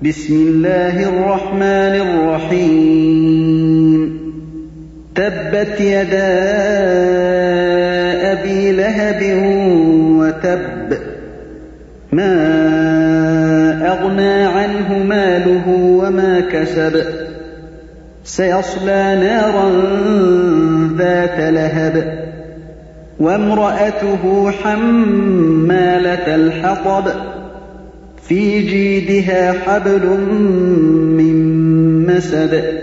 بسم الله الرحمن الرحيم تبت يدا أبي لهب وتب ما أغنى عنه ماله وما كسب سيصلى نارا ذات لهب وامرأته حمالة الحطب في جيدها حبل من مسد